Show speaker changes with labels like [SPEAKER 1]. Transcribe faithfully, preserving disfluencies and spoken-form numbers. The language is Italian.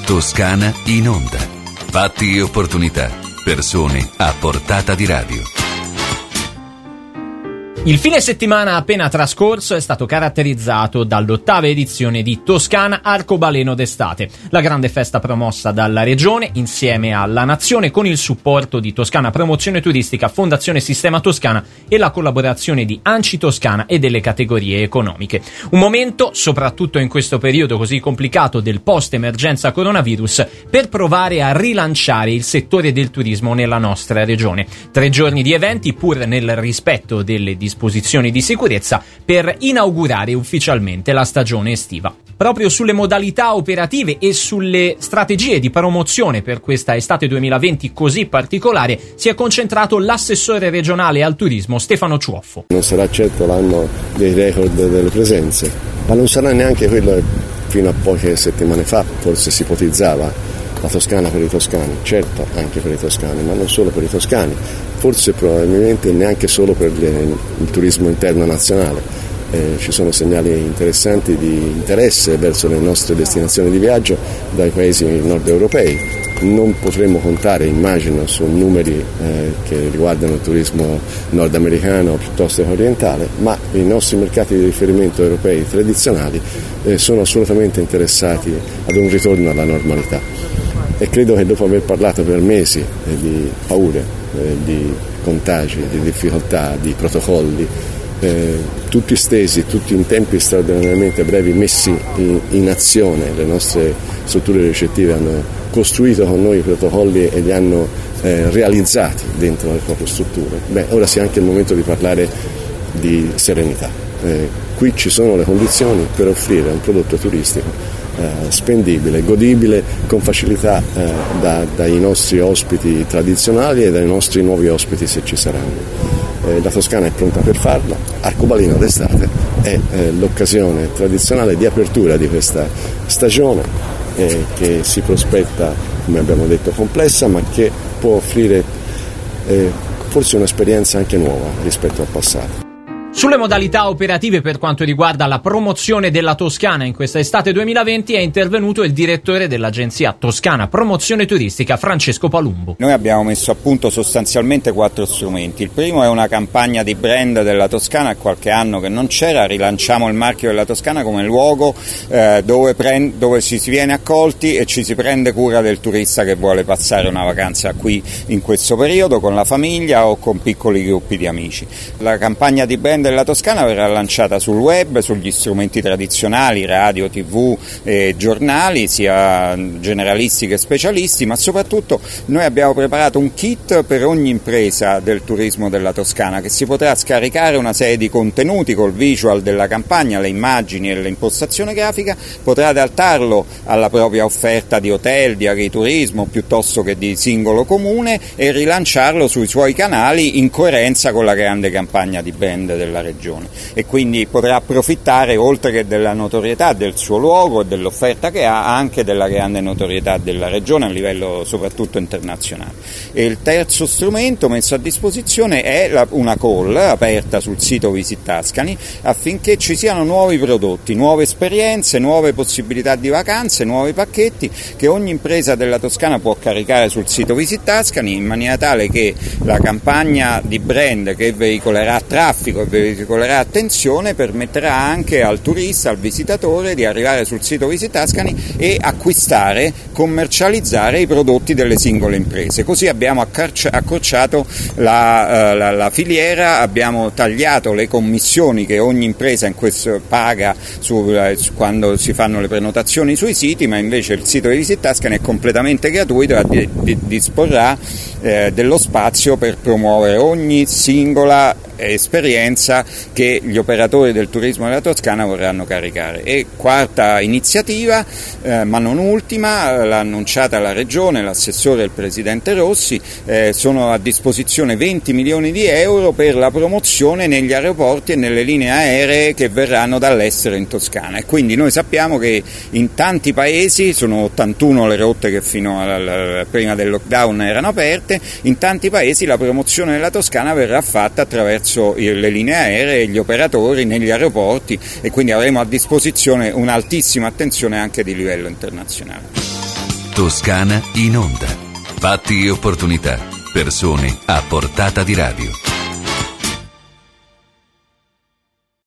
[SPEAKER 1] Toscana in onda. Fatti e opportunità. Persone a portata di radio.
[SPEAKER 2] Il fine settimana appena trascorso è stato caratterizzato dall'ottava edizione di Toscana Arcobaleno d'Estate, la grande festa promossa dalla Regione insieme alla Nazione con il supporto di Toscana Promozione Turistica, Fondazione Sistema Toscana e la collaborazione di ANCI Toscana e delle categorie economiche. Un momento, soprattutto in questo periodo così complicato del post-emergenza coronavirus, per provare a rilanciare il settore del turismo nella nostra regione. Tre giorni di eventi, pur nel rispetto delle disposizioni disposizioni di sicurezza, per inaugurare ufficialmente la stagione estiva. Proprio sulle modalità operative e sulle strategie di promozione per questa estate duemilaventi così particolare si è concentrato l'assessore regionale al turismo Stefano Ciuoffo.
[SPEAKER 3] Non sarà certo l'anno dei record delle presenze, ma non sarà neanche quello fino a poche settimane fa forse si ipotizzava. La Toscana per i toscani, certo anche per i toscani, ma non solo per i toscani, forse probabilmente neanche solo per le, il turismo interno nazionale. Eh, ci sono segnali interessanti di interesse verso le nostre destinazioni di viaggio dai paesi nord europei. Non potremo contare, immagino, su numeri eh, che riguardano il turismo nordamericano piuttosto che orientale, ma i nostri mercati di riferimento europei tradizionali eh, sono assolutamente interessati ad un ritorno alla normalità. E credo che dopo aver parlato per mesi eh, di paure, eh, di contagi, di difficoltà, di protocolli, eh, tutti stesi, tutti in tempi straordinariamente brevi messi in, in azione, le nostre strutture ricettive hanno costruito con noi i protocolli e li hanno eh, realizzati dentro le proprie strutture. Beh, ora sia anche il momento di parlare di serenità. Eh, qui ci sono le condizioni per offrire un prodotto turistico Eh, spendibile, godibile con facilità eh, da, dai nostri ospiti tradizionali e dai nostri nuovi ospiti se ci saranno. Eh, la Toscana è pronta per farlo. Arcobaleno d'Estate è eh, l'occasione tradizionale di apertura di questa stagione eh, che si prospetta, come abbiamo detto, complessa, ma che può offrire eh, forse un'esperienza anche nuova rispetto al passato.
[SPEAKER 2] Sulle modalità operative per quanto riguarda la promozione della Toscana in questa estate duemilaventi è intervenuto il direttore dell'agenzia Toscana Promozione Turistica, Francesco Palumbo.
[SPEAKER 4] Noi abbiamo messo a punto sostanzialmente quattro strumenti. Il primo è una campagna di brand della Toscana, qualche anno che non c'era, rilanciamo il marchio della Toscana come luogo eh, dove, prend- dove ci si viene accolti e ci si prende cura del turista che vuole passare una vacanza qui in questo periodo con la famiglia o con piccoli gruppi di amici. La campagna di brand della Toscana verrà lanciata sul web, sugli strumenti tradizionali, radio, tv e giornali, sia generalisti che specialisti, ma soprattutto noi abbiamo preparato un kit per ogni impresa del turismo della Toscana che si potrà scaricare una serie di contenuti col visual della campagna, le immagini e l'impostazione grafica, potrà adattarlo alla propria offerta di hotel, di agriturismo piuttosto che di singolo comune e rilanciarlo sui suoi canali in coerenza con la grande campagna di brand della regione, e quindi potrà approfittare oltre che della notorietà del suo luogo e dell'offerta che ha, anche della grande notorietà della regione a livello soprattutto internazionale. E il terzo strumento messo a disposizione è la, una call aperta sul sito Visit Tuscany affinché ci siano nuovi prodotti, nuove esperienze, nuove possibilità di vacanze, nuovi pacchetti che ogni impresa della Toscana può caricare sul sito Visit Tuscany in maniera tale che la campagna di brand che veicolerà traffico e veicolerà attenzione permetterà anche al turista, al visitatore di arrivare sul sito Visit Tuscany e acquistare, commercializzare i prodotti delle singole imprese. Così abbiamo accorci- accorciato la, uh, la, la filiera, abbiamo tagliato le commissioni che ogni impresa in questo paga su, uh, su, quando si fanno le prenotazioni sui siti, ma invece il sito di Visit Tuscany è completamente gratuito e di, di, disporrà eh, dello spazio per promuovere ogni singola esperienza che gli operatori del turismo della Toscana vorranno caricare. E quarta iniziativa, eh, ma non ultima, l'ha annunciata la Regione, l'assessore e il Presidente Rossi, eh, sono a disposizione venti milioni di euro per la promozione negli aeroporti e nelle linee aeree che verranno dall'estero in Toscana, e quindi noi sappiamo che in tanti paesi, sono ottantuno le rotte che fino a prima del lockdown erano aperte, in tanti paesi la promozione della Toscana verrà fatta attraverso le linee aeree e gli operatori negli aeroporti, e quindi avremo a disposizione un'altissima attenzione anche di livello internazionale.
[SPEAKER 1] Toscana in onda. Fatti e opportunità. Persone a portata di radio.